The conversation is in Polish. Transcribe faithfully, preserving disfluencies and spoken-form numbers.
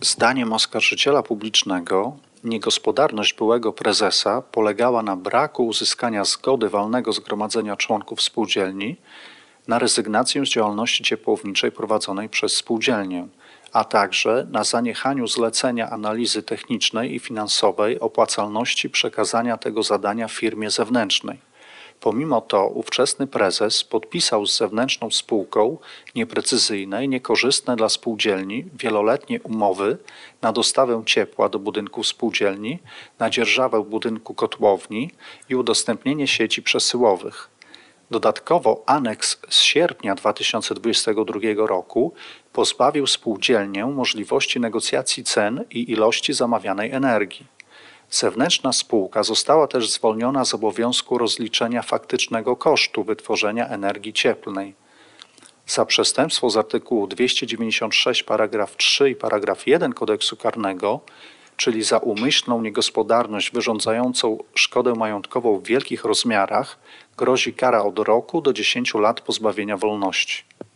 Zdaniem oskarżyciela publicznego niegospodarność byłego prezesa polegała na braku uzyskania zgody walnego zgromadzenia członków spółdzielni na rezygnację z działalności ciepłowniczej prowadzonej przez spółdzielnię, a także na zaniechaniu zlecenia analizy technicznej i finansowej opłacalności przekazania tego zadania firmie zewnętrznej. Pomimo to ówczesny prezes podpisał z zewnętrzną spółką nieprecyzyjne i niekorzystne dla spółdzielni wieloletnie umowy na dostawę ciepła do budynku spółdzielni, na dzierżawę budynku kotłowni i udostępnienie sieci przesyłowych. Dodatkowo aneks z sierpnia dwa tysiące dwudziestego drugiego roku pozbawił spółdzielnię możliwości negocjacji cen i ilości zamawianej energii. Zewnętrzna spółka została też zwolniona z obowiązku rozliczenia faktycznego kosztu wytworzenia energii cieplnej. Za przestępstwo z artykułu dwieście dziewięćdziesiąt sześć paragraf trzy i paragraf jeden Kodeksu Karnego, czyli za umyślną niegospodarność wyrządzającą szkodę majątkową w wielkich rozmiarach, grozi kara od roku do dziesięciu lat pozbawienia wolności.